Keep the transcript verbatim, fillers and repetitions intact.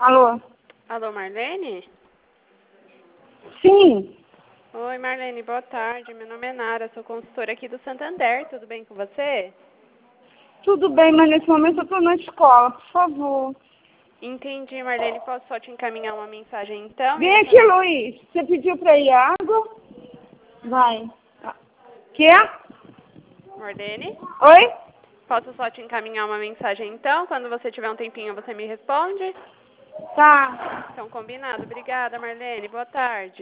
Alô? Alô, Marlene? Sim. Oi, Marlene, boa tarde. Meu nome é Nara, sou consultora aqui do Santander. Tudo bem com você? Tudo bem, mas nesse momento eu tô na escola, por favor. Entendi, Marlene. Posso só te encaminhar uma mensagem então? E Vem você aqui, me... Luiz. Você pediu pra ir água? Vai. Quê? Marlene? Oi? Posso só te encaminhar uma mensagem então? Quando você tiver um tempinho, você me responde? Tá. Então, combinado. Obrigada, Marlene. Boa tarde.